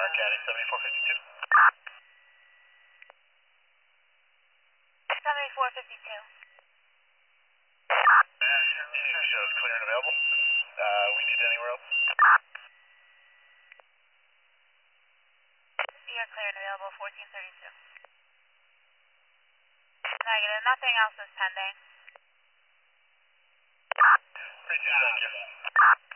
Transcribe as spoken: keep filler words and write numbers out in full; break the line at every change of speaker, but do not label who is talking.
County, seventy-four fifty-two.
seventy-four fifty-two.
Two shows clear and available. Uh, we need anywhere else?
You're clear and available, fourteen thirty-two. Negative, nothing else is pending.
Appreciate it, thank you.